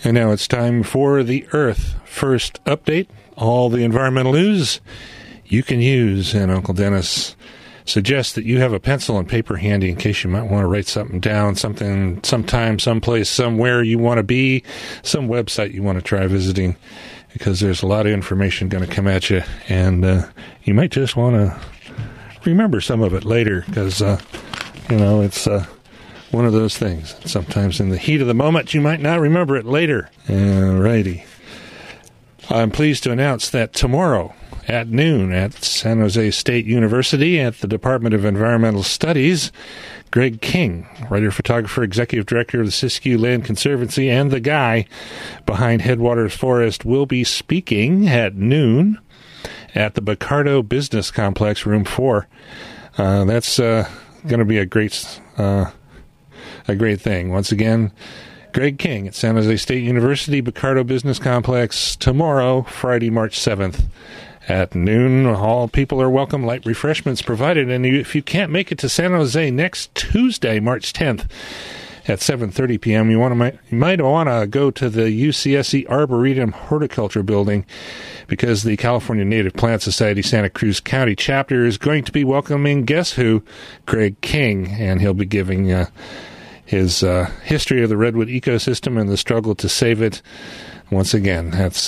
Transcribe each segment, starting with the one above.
And now it's time for the Earth First Update. All the environmental news you can use. And Uncle Dennis suggests that you have a pencil and paper handy in case you might want to write something down, something, sometime, someplace, somewhere you want to be, some website you want to try visiting, because there's a lot of information going to come at you. And you might just want to remember some of it later, because, it's one of those things. Sometimes in the heat of the moment, you might not remember it later. Alrighty. I'm pleased to announce that tomorrow at noon at San Jose State University at the Department of Environmental Studies, Greg King, writer, photographer, executive director of the Siskiyou Land Conservancy, and the guy behind Headwaters Forest, will be speaking at noon at the Bacardo Business Complex, Room 4. That's going to be a great thing. Once again, Greg King at San Jose State University, Bacardo Business Complex, tomorrow, Friday, March 7th at noon. All people are welcome, light refreshments provided. And if you can't make it to San Jose next Tuesday, March 10th at 7:30 p.m., you might want to go to the UCSC Arboretum Horticulture Building, because the California Native Plant Society Santa Cruz County chapter is going to be welcoming, guess who? Greg King, and he'll be giving his history of the redwood ecosystem and the struggle to save it. Once again, that's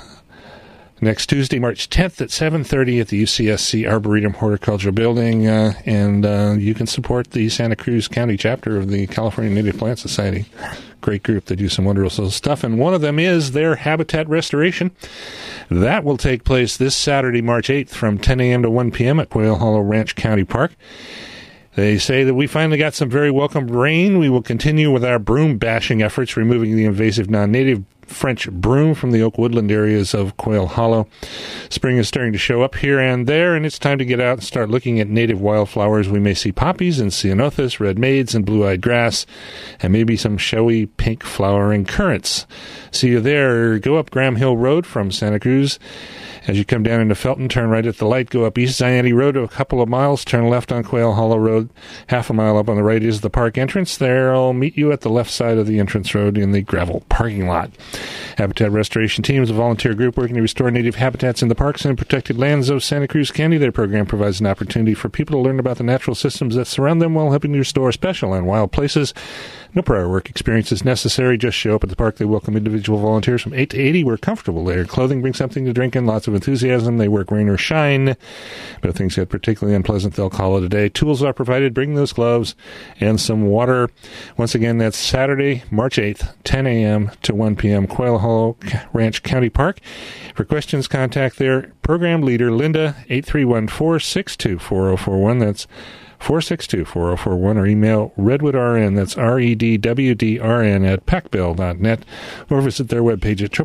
next Tuesday, March 10th at 7:30 at the UCSC Arboretum Horticulture Building, and you can support the Santa Cruz County chapter of the California Native Plant Society. Great group. They do some wonderful stuff, and one of them is their habitat restoration. That will take place this Saturday, March 8th from 10 a.m. to 1 p.m. at Quail Hollow Ranch County Park. They say that we finally got some very welcome rain. We will continue with our broom bashing efforts, removing the invasive non-native French broom from the oak woodland areas of Quail Hollow. Spring is starting to show up here and there, and it's time to get out and start looking at native wildflowers. We may see poppies and ceanothus, red maids, and blue-eyed grass, and maybe some showy pink flowering currants. See you there. Go up Graham Hill Road from Santa Cruz. As you come down into Felton, turn right at the light, go up East Zayante Road a couple of miles, turn left on Quail Hollow Road. Half a mile up on the right is the park entrance. There, I'll meet you at the left side of the entrance road in the gravel parking lot. Habitat Restoration Team is a volunteer group working to restore native habitats in the parks and protected lands of Santa Cruz County. Their program provides an opportunity for people to learn about the natural systems that surround them while helping to restore special and wild places. No prior work experience is necessary. Just show up at the park. They welcome individual volunteers from 8 to 80. We're comfortable there. Clothing, bring something to drink, and lots of enthusiasm. They work rain or shine. But if things get particularly unpleasant, they'll call it a day. Tools are provided. Bring those gloves and some water. Once again, that's Saturday, March 8th, 10 a.m. to 1 p.m., Quail Hollow Ranch County Park. For questions, contact their program leader, Linda, 8314-624-0041. That's 462-4041, or email redwoodrn, that's redwdrn at pacbill.net, or visit their webpage at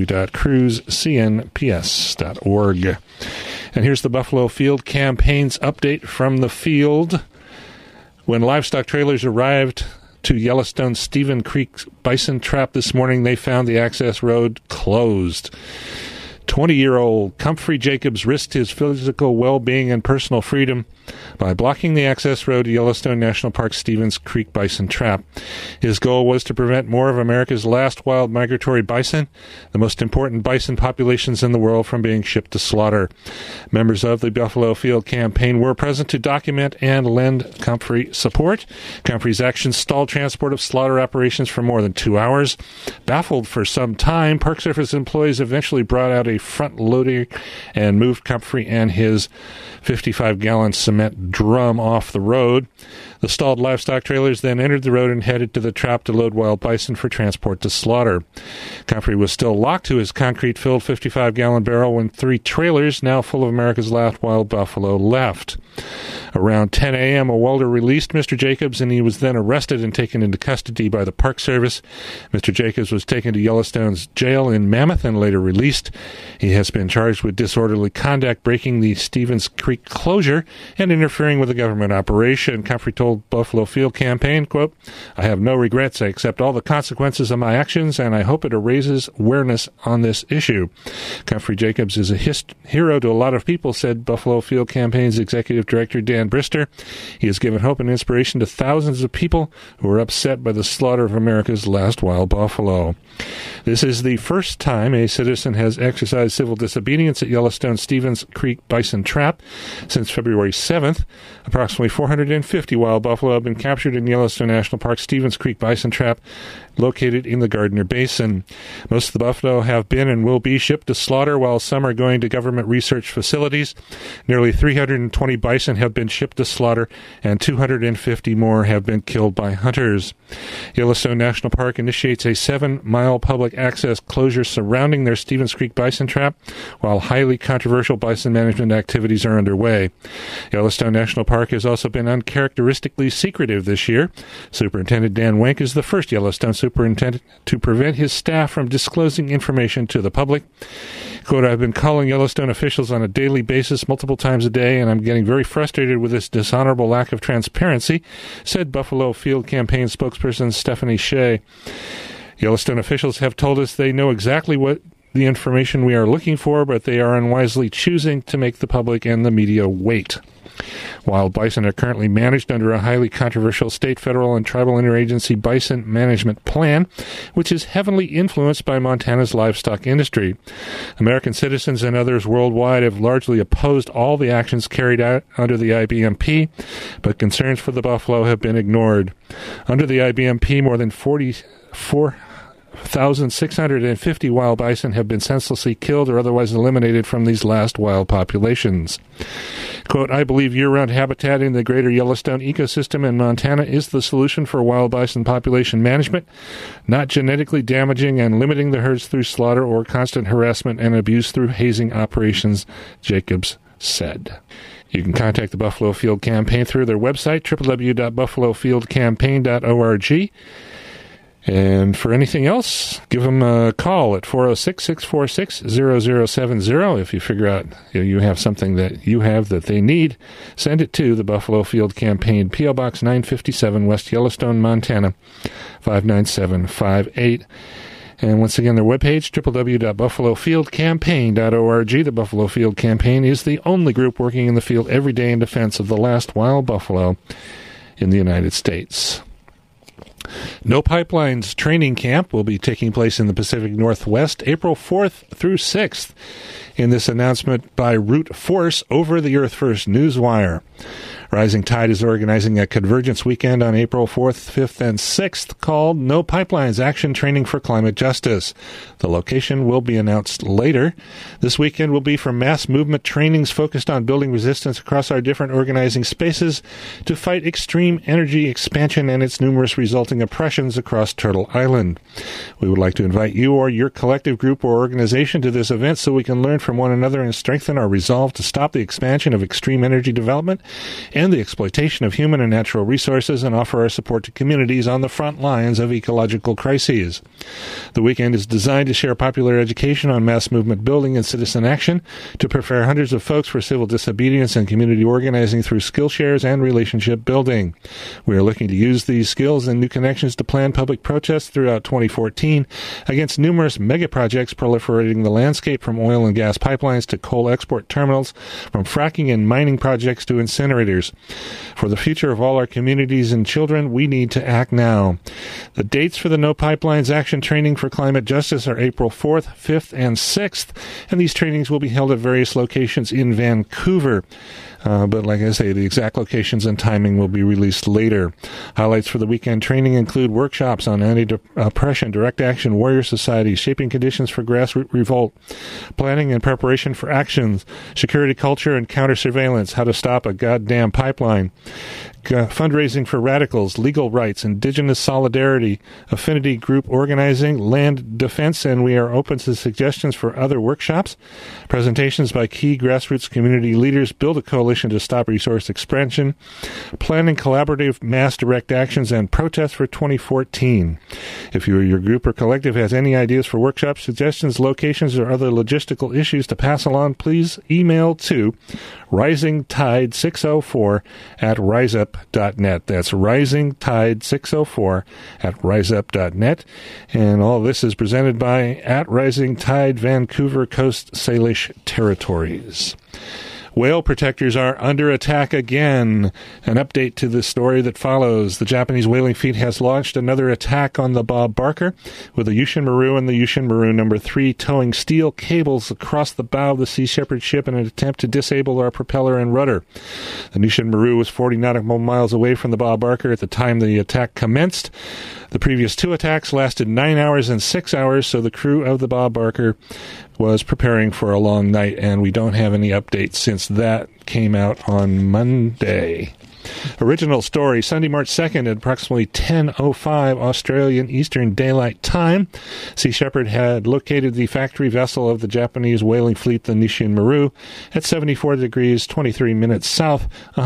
www.cruzcnps.org. And here's the Buffalo Field Campaign's update from the field. When livestock trailers arrived to Yellowstone Stephen Creek bison trap this morning, they found the access road closed. 20-year-old Comfrey Jacobs risked his physical well-being and personal freedom by blocking the access road to Yellowstone National Park Stevens Creek bison trap. His goal was to prevent more of America's last wild migratory bison, the most important bison populations in the world, from being shipped to slaughter. Members of the Buffalo Field Campaign were present to document and lend Comfrey support. Comfrey's actions stalled transport of slaughter operations for more than 2 hours. Baffled for some time, Park Service employees eventually brought out a front loader and moved Comfrey and his 55-gallon cement drum off the road. The stalled livestock trailers then entered the road and headed to the trap to load wild bison for transport to slaughter. Comfrey was still locked to his concrete-filled 55-gallon barrel when 3 trailers, now full of America's last wild buffalo, left. Around 10 a.m., a welder released Mr. Jacobs, and he was then arrested and taken into custody by the Park Service. Mr. Jacobs was taken to Yellowstone's jail in Mammoth and later released. He has been charged with disorderly conduct, breaking the Stevens Creek closure, and interfering with a government operation. Comfrey told Buffalo Field Campaign, quote, "I have no regrets. I accept all the consequences of my actions, and I hope it raises awareness on this issue." Comfrey Jacobs is a hero to a lot of people, said Buffalo Field Campaign's executive director, Dan Brister. He has given hope and inspiration to thousands of people who are upset by the slaughter of America's last wild buffalo. This is the first time a citizen has exercised civil disobedience at Yellowstone Stevens Creek Bison Trap since February 7th. Approximately 450 wild buffalo have been captured in Yellowstone National Park Stevens Creek Bison Trap, located in the Gardner Basin. Most of the buffalo have been and will be shipped to slaughter, while some are going to government research facilities. Nearly 320 bison have been shipped to slaughter, and 250 more have been killed by hunters. Yellowstone National Park initiates a 7-mile public access closure surrounding their Stevens Creek Bison Trap, while highly controversial bison management activities are underway. Yellowstone National Park has also been uncharacteristically secretive this year. Superintendent Dan Wenk is the first Yellowstone superintendent to prevent his staff from disclosing information to the public. Quote, I've been calling Yellowstone officials on a daily basis multiple times a day, and I'm getting very frustrated with this dishonorable lack of transparency, said Buffalo Field Campaign spokesperson Stephanie Shea. Yellowstone officials have told us they know exactly what the information we are looking for, but they are unwisely choosing to make the public and the media wait. Wild bison are currently managed under a highly controversial state, federal, and tribal interagency bison management plan, which is heavily influenced by Montana's livestock industry. American citizens and others worldwide have largely opposed all the actions carried out under the IBMP, but concerns for the buffalo have been ignored. Under the IBMP, more than 4,650 wild bison have been senselessly killed or otherwise eliminated from these last wild populations. Quote, I believe year-round habitat in the greater Yellowstone ecosystem in Montana is the solution for wild bison population management, not genetically damaging and limiting the herds through slaughter or constant harassment and abuse through hazing operations, Jacobs said. You can contact the Buffalo Field Campaign through their website, www.buffalofieldcampaign.org. And for anything else, give them a call at 406-646-0070. If you figure out you have something that you have that they need, send it to the Buffalo Field Campaign, P.O. Box 957, West Yellowstone, Montana, 59758. And once again, their webpage, www.buffalofieldcampaign.org. The Buffalo Field Campaign is the only group working in the field every day in defense of the last wild buffalo in the United States. No Pipelines training camp will be taking place in the Pacific Northwest April 4th through 6th. In this announcement by Root Force over the Earth First Newswire. Rising Tide is organizing a Convergence weekend on April 4th, 5th, and 6th called No Pipelines Action Training for Climate Justice. The location will be announced later. This weekend will be for mass movement trainings focused on building resistance across our different organizing spaces to fight extreme energy expansion and its numerous resulting oppressions across Turtle Island. We would like to invite you or your collective group or organization to this event so we can learn from one another and strengthen our resolve to stop the expansion of extreme energy development and the exploitation of human and natural resources, and offer our support to communities on the front lines of ecological crises. The weekend is designed to share popular education on mass movement building and citizen action, to prepare hundreds of folks for civil disobedience and community organizing through skill shares and relationship building. We are looking to use these skills and new connections to plan public protests throughout 2014 against numerous mega projects proliferating the landscape, from oil and gas pipelines to coal export terminals, from fracking and mining projects to incinerators. For the future of all our communities and children, we need to act now. The dates for the No Pipelines Action Training for Climate Justice are April 4th, 5th, and 6th, and these trainings will be held at various locations in Vancouver. But like I say, the exact locations and timing will be released later. Highlights for the weekend training include workshops on anti-oppression, direct action, warrior society, shaping conditions for grassroots revolt, planning and preparation for actions, security culture and counter-surveillance, how to stop a goddamn pipeline, fundraising for radicals, legal rights, indigenous solidarity, affinity group organizing, land defense, and we are open to suggestions for other workshops. Presentations by key grassroots community leaders build a coalition to stop resource expansion, planning collaborative mass direct actions and protests for 2014. If you or your group or collective has any ideas for workshops, suggestions, locations, or other logistical issues to pass along, please email to risingtide604@riseup.net. That's risingtide604@riseup.net. And all this is presented by At Rising Tide, Vancouver Coast Salish Territories. Whale protectors are under attack again. An update to the story that follows. The Japanese whaling fleet has launched another attack on the Bob Barker, with the Yushin Maru and the Yushin Maru No. 3 towing steel cables across the bow of the Sea Shepherd ship in an attempt to disable our propeller and rudder. The Yushin Maru was 40 nautical miles away from the Bob Barker at the time the attack commenced. The previous two attacks lasted 9 hours and 6 hours, so the crew of the Bob Barker was preparing for a long night, and we don't have any updates since that came out on Monday. Original story, Sunday, March 2nd at approximately 10:05 Australian Eastern Daylight Time. Sea Shepherd had located the factory vessel of the Japanese whaling fleet, the Yushin Maru, at 74 degrees 23 minutes south,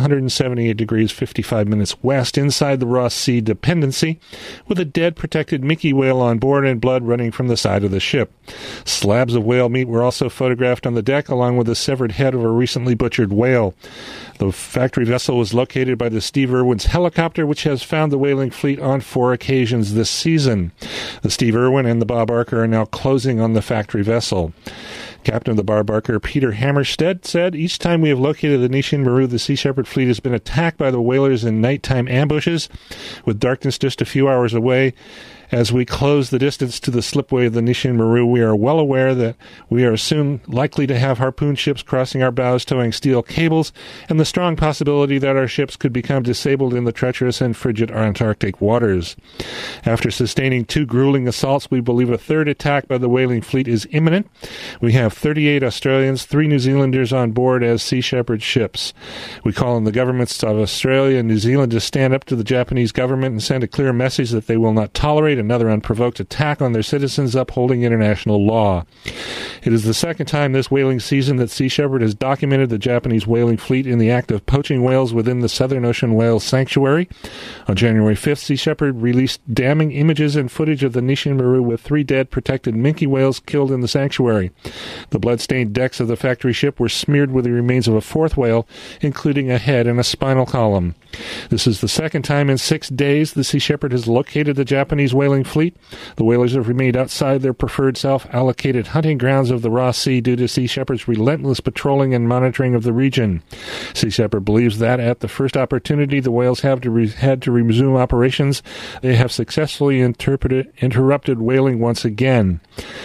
178 degrees 55 minutes west, inside the Ross Sea Dependency, with a dead protected minke whale on board and blood running from the side of the ship. Slabs of whale meat were also photographed on the deck, along with the severed head of a recently butchered whale. The factory vessel was located by the Steve Irwin's helicopter, which has found the whaling fleet on 4 occasions this season. The Steve Irwin and the Bob Barker are now closing on the factory vessel. Captain of the Bob Barker, Peter Hammerstead, said, "Each time we have located the Yushin Maru, the Sea Shepherd fleet has been attacked by the whalers in nighttime ambushes, with darkness just a few hours away. As we close the distance to the slipway of the Yushin Maru, we are well aware that we are soon likely to have harpoon ships crossing our bows towing steel cables, and the strong possibility that our ships could become disabled in the treacherous and frigid Antarctic waters. After sustaining 2 grueling assaults, we believe a third attack by the whaling fleet is imminent. We have 38 Australians, 3 New Zealanders on board as Sea Shepherd ships. We call on the governments of Australia and New Zealand to stand up to the Japanese government and send a clear message that they will not tolerate another unprovoked attack on their citizens, upholding international law. It is the second time this whaling season that Sea Shepherd has documented the Japanese whaling fleet in the act of poaching whales within the Southern Ocean Whale Sanctuary. On January 5th, Sea Shepherd released damning images and footage of the Yushin Maru with 3 dead protected minke whales killed in the sanctuary. The blood-stained decks of the factory ship were smeared with the remains of a 4th whale, including a head and a spinal column. This is the second time in 6 days the Sea Shepherd has located the Japanese whaling fleet. The whalers have remained outside their preferred self-allocated hunting grounds of the Ross Sea due to Sea Shepherd's relentless patrolling and monitoring of the region. Sea Shepherd believes that at the first opportunity the whales had to resume operations, they have successfully interrupted whaling once again.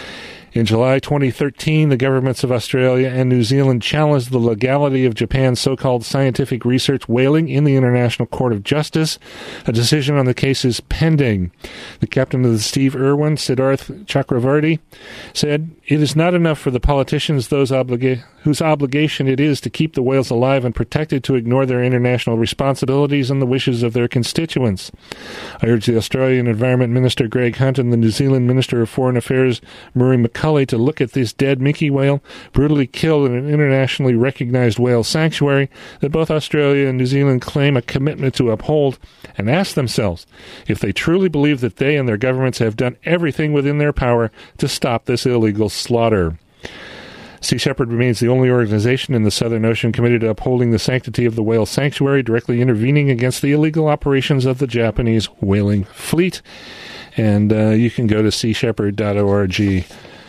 In July 2013, the governments of Australia and New Zealand challenged the legality of Japan's so-called scientific research whaling in the International Court of Justice. A decision on the case is pending. The captain of the Steve Irwin, Siddharth Chakravarti, said, "It is not enough for the politicians whose obligation it is to keep the whales alive and protected to ignore their international responsibilities and the wishes of their constituents. I urge the Australian Environment Minister Greg Hunt and the New Zealand Minister of Foreign Affairs Murray McCully to look at this dead minke whale, brutally killed in an internationally recognized whale sanctuary that both Australia and New Zealand claim a commitment to uphold, and ask themselves if they truly believe that they and their governments have done everything within their power to stop this illegal slaughter." Sea Shepherd remains the only organization in the Southern Ocean committed to upholding the sanctity of the whale sanctuary, directly intervening against the illegal operations of the Japanese whaling fleet. And you can go to seashepherd.org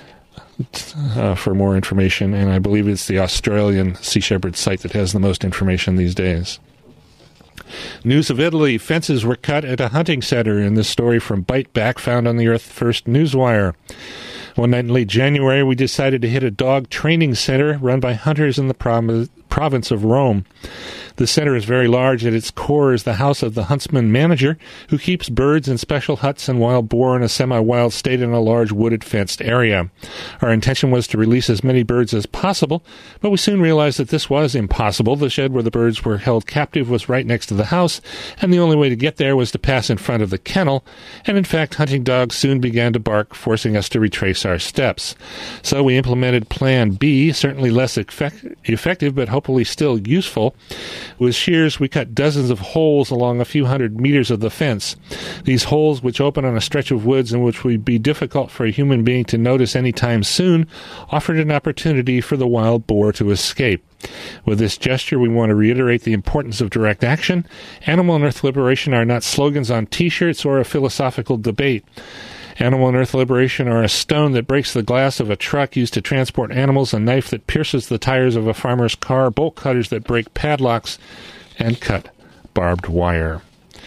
for more information, and I believe it's the Australian Sea Shepherd site that has the most information these days. News of Italy. Fences were cut at a hunting center in this story from Bite Back, found on the Earth First Newswire. One night in late January, we decided to hit a dog training center run by hunters in the province of Rome. The center is very large. At its core is the house of the huntsman manager, who keeps birds in special huts and wild boar in a semi-wild state in a large wooded fenced area. Our intention was to release as many birds as possible, but we soon realized that this was impossible. The shed where the birds were held captive was right next to the house, and the only way to get there was to pass in front of the kennel, and in fact hunting dogs soon began to bark, forcing us to retrace our steps. So we implemented Plan B, certainly less effective, but hopefully still useful. With shears, we cut dozens of holes along a few hundred meters of the fence. These holes, which open on a stretch of woods and which would be difficult for a human being to notice any time soon, offered an opportunity for the wild boar to escape. With this gesture, we want to reiterate the importance of direct action. Animal and earth liberation are not slogans on T-shirts or a philosophical debate. Animal and Earth Liberation are a stone that breaks the glass of a truck used to transport animals, a knife that pierces the tires of a farmer's car, bolt cutters that break padlocks, and cut barbed wire.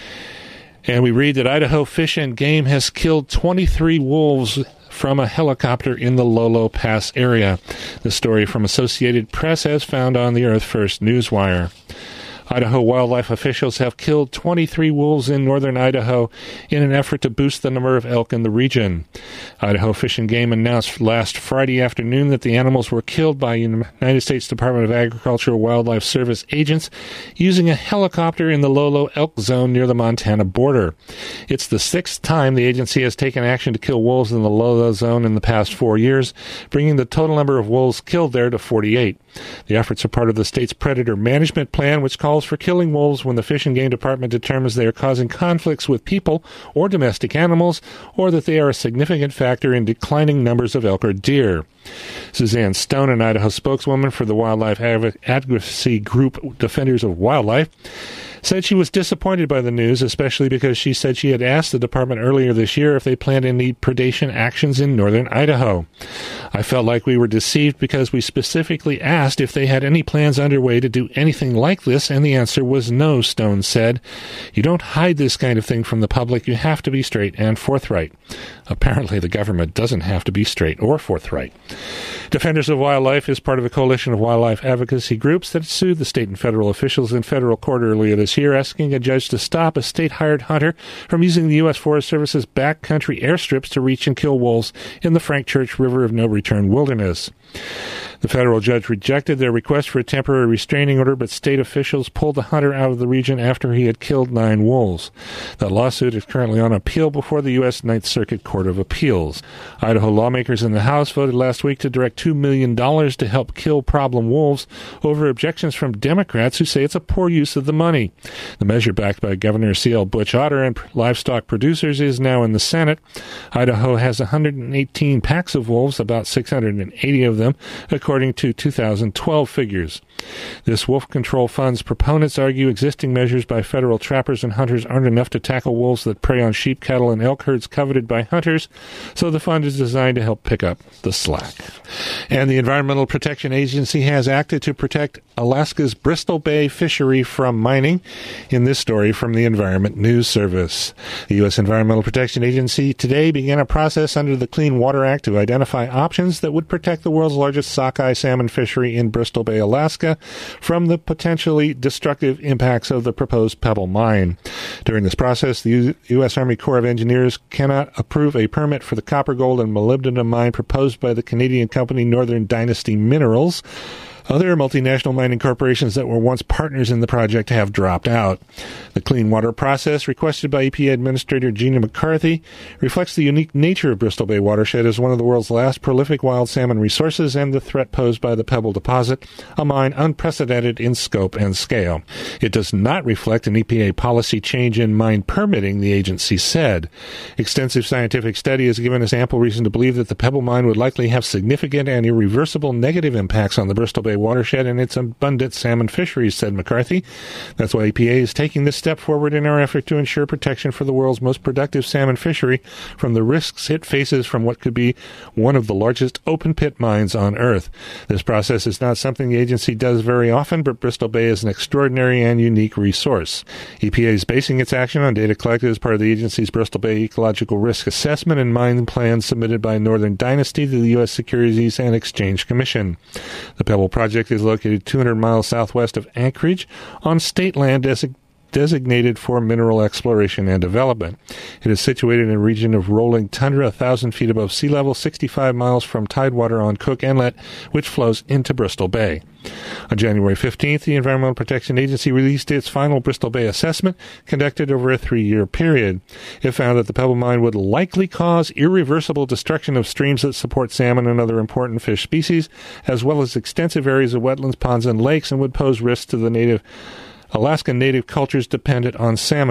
And we read that Idaho Fish and Game has killed 23 wolves from a helicopter in the Lolo Pass area. The story from Associated Press as found on the Earth First Newswire. Idaho wildlife officials have killed 23 wolves in northern Idaho in an effort to boost the number of elk in the region. Idaho Fish and Game announced last Friday afternoon that the animals were killed by United States Department of Agriculture Wildlife Service agents using a helicopter in the Lolo elk zone near the Montana border. It's the sixth time the agency has taken action to kill wolves in the Lolo zone in the past 4 years, bringing the total number of wolves killed there to 48. The efforts are part of the state's predator management plan, which calls for killing wolves when the Fish and Game Department determines they are causing conflicts with people or domestic animals, or that they are a significant factor in declining numbers of elk or deer. Suzanne Stone, an Idaho spokeswoman for the wildlife advocacy group Defenders of Wildlife, said she was disappointed by the news, especially because she said she had asked the department earlier this year if they planned any predation actions in northern Idaho. I felt like we were deceived because we specifically asked if they had any plans underway to do anything like this, and the answer was no, Stone said. You don't hide this kind of thing from the public. You have to be straight and forthright. Apparently, the government doesn't have to be straight or forthright. Defenders of Wildlife is part of a coalition of wildlife advocacy groups that sued the state and federal officials in federal court earlier this year, asking a judge to stop a state-hired hunter from using the U.S. Forest Service's backcountry airstrips to reach and kill wolves in the Frank Church River of No Return wilderness. The federal judge rejected their request for a temporary restraining order, but state officials pulled the hunter out of the region after he had killed 9 wolves. The lawsuit is currently on appeal before the U.S. Ninth Circuit Court of Appeals. Idaho lawmakers in the House voted last week to direct $2 million to help kill problem wolves over objections from Democrats who say it's a poor use of the money. The measure, backed by Governor C.L. Butch Otter and livestock producers, is now in the Senate. Idaho has 118 packs of wolves, about 680 of them, according to 2012 figures. This wolf control fund's proponents argue existing measures by federal trappers and hunters aren't enough to tackle wolves that prey on sheep, cattle, and elk herds coveted by hunters, so the fund is designed to help pick up the slack. And the Environmental Protection Agency has acted to protect Alaska's Bristol Bay fishery from mining. In this story from the Environment News Service, the U.S. Environmental Protection Agency today began a process under the Clean Water Act to identify options that would protect the world's largest sockeye salmon fishery in Bristol Bay, Alaska, from the potentially destructive impacts of the proposed Pebble mine. During this process, the U.S. Army Corps of Engineers cannot approve a permit for the copper, gold, and molybdenum mine proposed by the Canadian company Northern Dynasty Minerals. Other multinational mining corporations that were once partners in the project have dropped out. The clean water process, requested by EPA Administrator Gina McCarthy, reflects the unique nature of Bristol Bay watershed as one of the world's last prolific wild salmon resources and the threat posed by the Pebble deposit, a mine unprecedented in scope and scale. It does not reflect an EPA policy change in mine permitting, the agency said. Extensive scientific study has given us ample reason to believe that the Pebble mine would likely have significant and irreversible negative impacts on the Bristol Bay watershed and its abundant salmon fisheries, said McCarthy. That's why EPA is taking this step forward in our effort to ensure protection for the world's most productive salmon fishery from the risks it faces from what could be one of the largest open-pit mines on Earth. This process is not something the agency does very often, but Bristol Bay is an extraordinary and unique resource. EPA is basing its action on data collected as part of the agency's Bristol Bay Ecological Risk Assessment and Mine Plan submitted by Northern Dynasty to the U.S. Securities and Exchange Commission. The Pebble project is located 200 miles southwest of Anchorage on state land designated for mineral exploration and development. It is situated in a region of rolling tundra 1,000 feet above sea level, 65 miles from tidewater on Cook Inlet, which flows into Bristol Bay. On January 15th, the Environmental Protection Agency released its final Bristol Bay assessment, conducted over a 3-year period. It found that the Pebble mine would likely cause irreversible destruction of streams that support salmon and other important fish species, as well as extensive areas of wetlands, ponds, and lakes, and would pose risks to the Alaskan native cultures dependent on salmon.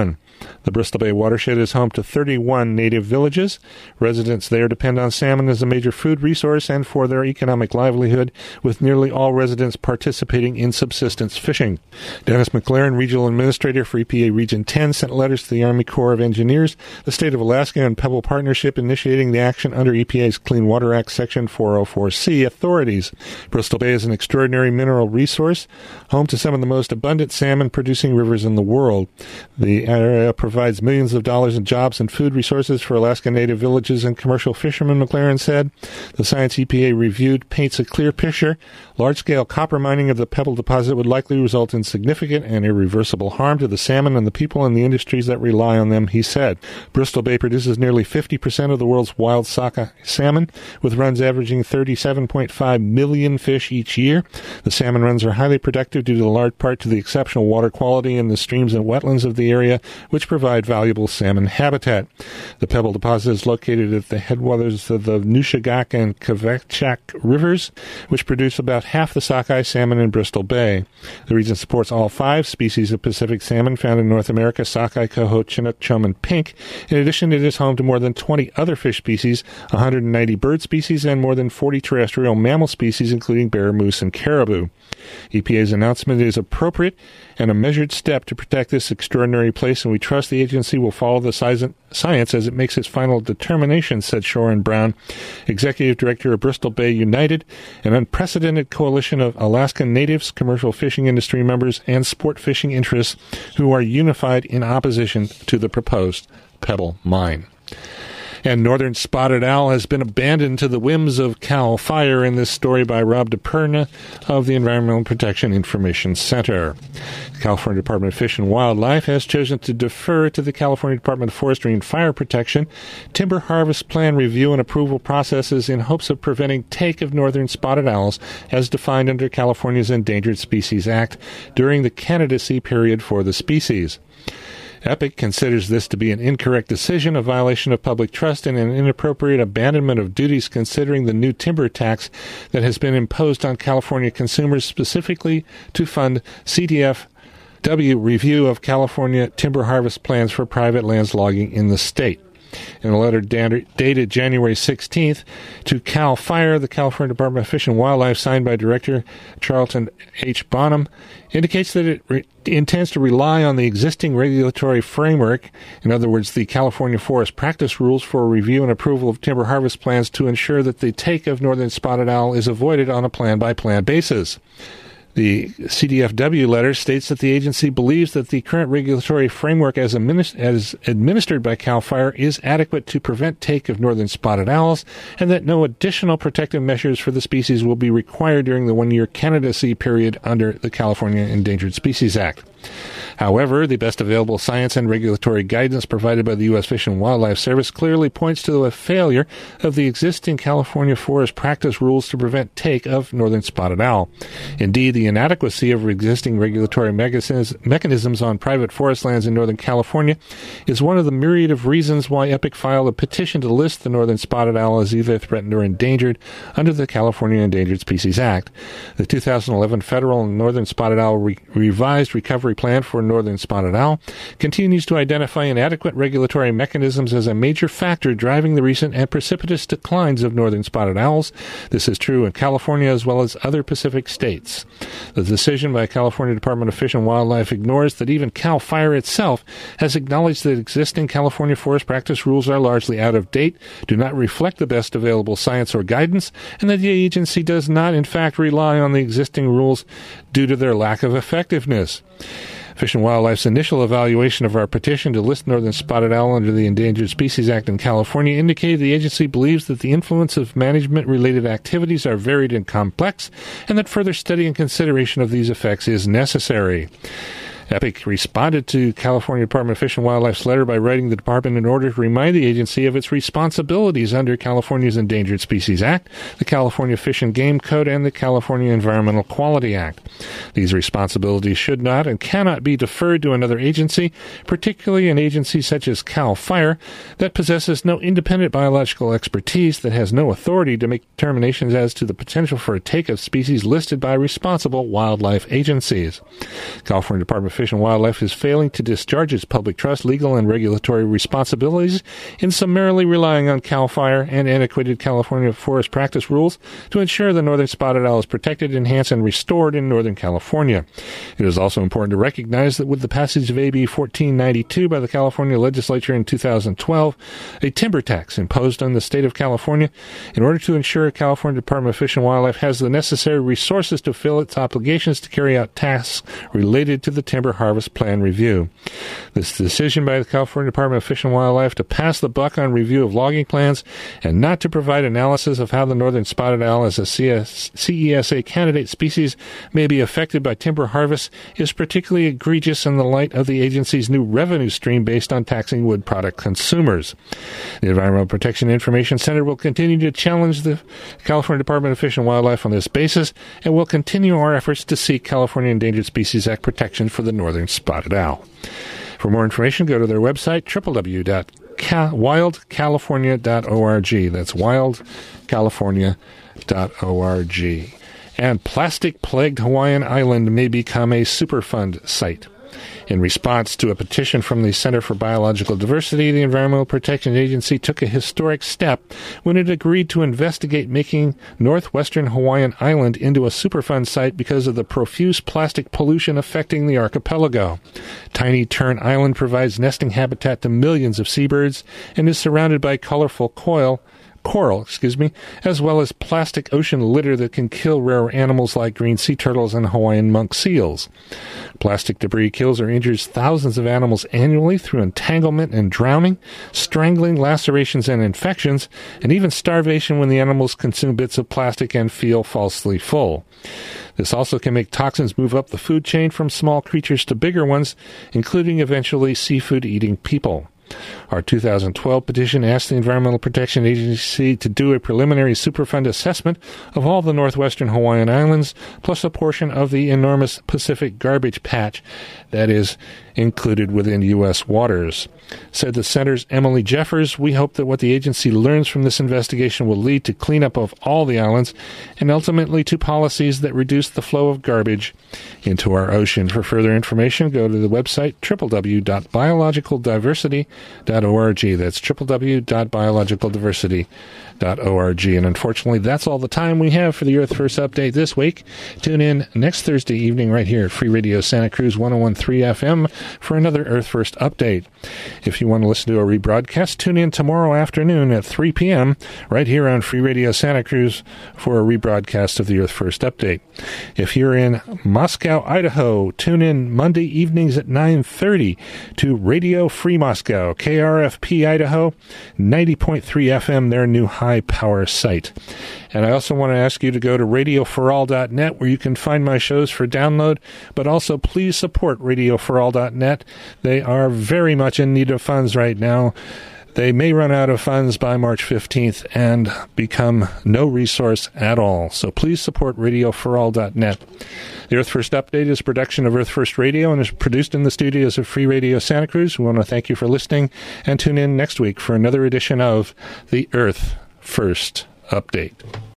The Bristol Bay watershed is home to 31 native villages. Residents there depend on salmon as a major food resource and for their economic livelihood, with nearly all residents participating in subsistence fishing. Dennis McLaren, Regional Administrator for EPA Region 10, sent letters to the Army Corps of Engineers, the State of Alaska, and Pebble Partnership initiating the action under EPA's Clean Water Act Section 404C authorities. Bristol Bay is an extraordinary mineral resource, home to some of the most abundant salmon-producing rivers in the world. The area provides millions of dollars in jobs and food resources for Alaska Native villages and commercial fishermen, McLaren said. The science EPA reviewed paints a clear picture. Large-scale copper mining of the Pebble deposit would likely result in significant and irreversible harm to the salmon and the people and the industries that rely on them, he said. Bristol Bay produces nearly 50% of the world's wild sockeye salmon, with runs averaging 37.5 million fish each year. The salmon runs are highly productive due to large part to the exceptional water quality in the streams and wetlands of the area, which provide valuable salmon habitat. The Pebble deposit is located at the headwaters of the Nushagak and Kvachak rivers, which produce about half the sockeye salmon in Bristol Bay. The region supports all 5 species of Pacific salmon found in North America: sockeye, coho, chinook, chum, and pink. In addition, it is home to more than 20 other fish species, 190 bird species, and more than 40 terrestrial mammal species, including bear, moose, and caribou. EPA's announcement is appropriate and a measured step to protect this extraordinary place, and we trust the agency will follow the science as it makes its final determination, said Shoren Brown, Executive Director of Bristol Bay United, an unprecedented coalition of Alaskan natives, commercial fishing industry members, and sport fishing interests who are unified in opposition to the proposed Pebble mine. And northern spotted owl has been abandoned to the whims of CAL FIRE in this story by Rob DePerna of the Environmental Protection Information Center. The California Department of Fish and Wildlife has chosen to defer to the California Department of Forestry and Fire Protection timber harvest plan review and approval processes in hopes of preventing take of northern spotted owls as defined under California's Endangered Species Act during the candidacy period for the species. EPIC considers this to be an incorrect decision, a violation of public trust, and an inappropriate abandonment of duties considering the new timber tax that has been imposed on California consumers specifically to fund CDFW review of California timber harvest plans for private lands logging in the state. In a letter dated January 16th to CAL FIRE, the California Department of Fish and Wildlife, signed by Director Charlton H. Bonham, indicates that it intends to rely on the existing regulatory framework, in other words, the California Forest Practice Rules for review and approval of timber harvest plans, to ensure that the take of northern spotted owl is avoided on a plan-by-plan basis. The CDFW letter states that the agency believes that the current regulatory framework as administered by CAL FIRE is adequate to prevent take of northern spotted owls, and that no additional protective measures for the species will be required during the one-year candidacy period under the California Endangered Species Act. However, the best available science and regulatory guidance provided by the U.S. Fish and Wildlife Service clearly points to a failure of the existing California Forest Practice Rules to prevent take of northern spotted owl. Indeed, the inadequacy of existing regulatory mechanisms on private forest lands in Northern California is one of the myriad of reasons why EPIC filed a petition to list the northern spotted owl as either threatened or endangered under the California Endangered Species Act. The 2011 Federal Northern Spotted Owl Revised Recovery Plan for Northern Spotted Owl continues to identify inadequate regulatory mechanisms as a major factor driving the recent and precipitous declines of northern spotted owls. This is true in California as well as other Pacific states. The decision by California Department of Fish and Wildlife ignores that even CAL FIRE itself has acknowledged that existing California forest practice rules are largely out of date, do not reflect the best available science or guidance, and that the agency does not in fact rely on the existing rules due to their lack of effectiveness. Fish and Wildlife's initial evaluation of our petition to list northern spotted owl under the Endangered Species Act in California indicated the agency believes that the influence of management-related activities are varied and complex, and that further study and consideration of these effects is necessary. EPIC responded to California Department of Fish and Wildlife's letter by writing the department in order to remind the agency of its responsibilities under California's Endangered Species Act, the California Fish and Game Code, and the California Environmental Quality Act. These responsibilities should not and cannot be deferred to another agency, particularly an agency such as CAL FIRE that possesses no independent biological expertise, that has no authority to make determinations as to the potential for a take of species listed by responsible wildlife agencies. California Department of Fish and Wildlife is failing to discharge its public trust, legal, and regulatory responsibilities in summarily relying on CAL FIRE and antiquated California forest practice rules to ensure the northern spotted owl is protected, enhanced, and restored in Northern California. It is also important to recognize that with the passage of AB 1492 by the California legislature in 2012, a timber tax imposed on the state of California in order to ensure California Department of Fish and Wildlife has the necessary resources to fill its obligations to carry out tasks related to the Timber Harvest Plan review. This decision by the California Department of Fish and Wildlife to pass the buck on review of logging plans and not to provide analysis of how the northern spotted owl as a CESA candidate species may be affected by timber harvest is particularly egregious in the light of the agency's new revenue stream based on taxing wood product consumers. The Environmental Protection Information Center will continue to challenge the California Department of Fish and Wildlife on this basis and will continue our efforts to seek California Endangered Species Act protection for the northern spotted owl. For more information, go to their website, www.wildcalifornia.org. That's wildcalifornia.org. And plastic-plagued Hawaiian Island may become a Superfund site. In response to a petition from the Center for Biological Diversity, the Environmental Protection Agency took a historic step when it agreed to investigate making northwestern Hawaiian Island into a Superfund site because of the profuse plastic pollution affecting the archipelago. Tiny Turn Island provides nesting habitat to millions of seabirds and is surrounded by colorful coral, as well as plastic ocean litter that can kill rare animals like green sea turtles and Hawaiian monk seals. Plastic debris kills or injures thousands of animals annually through entanglement and drowning, strangling, lacerations, and infections, and even starvation when the animals consume bits of plastic and feel falsely full. This also can make toxins move up the food chain from small creatures to bigger ones, including eventually seafood-eating people. Our 2012 petition asked the Environmental Protection Agency to do a preliminary Superfund assessment of all the northwestern Hawaiian Islands, plus a portion of the enormous Pacific garbage patch that is included within U.S. waters. Said the Center's Emily Jeffers, "We hope that what the agency learns from this investigation will lead to cleanup of all the islands and ultimately to policies that reduce the flow of garbage into our ocean." For further information, go to the website www.biologicaldiversity.org. That's www.biologicaldiversity.org. And unfortunately, that's all the time we have for the Earth First Update this week. Tune in next Thursday evening right here at Free Radio Santa Cruz 101.3 FM for another Earth First Update. If you want to listen to a rebroadcast, tune in tomorrow afternoon at 3 p.m. right here on Free Radio Santa Cruz for a rebroadcast of the Earth First Update. If you're in Moscow, Idaho, tune in Monday evenings at 9:30 to Radio Free Moscow, KRFP Idaho, 90.3 FM, their new high-power site. And I also want to ask you to go to radioforall.net where you can find my shows for download, but also please support radioforall.net. They are very much in need of funds right now. They may run out of funds by March 15th and become no resource at all. So please support radioforall.net. The Earth First Update is a production of Earth First Radio and is produced in the studios of Free Radio Santa Cruz. We want to thank you for listening and tune in next week for another edition of the Earth First Update.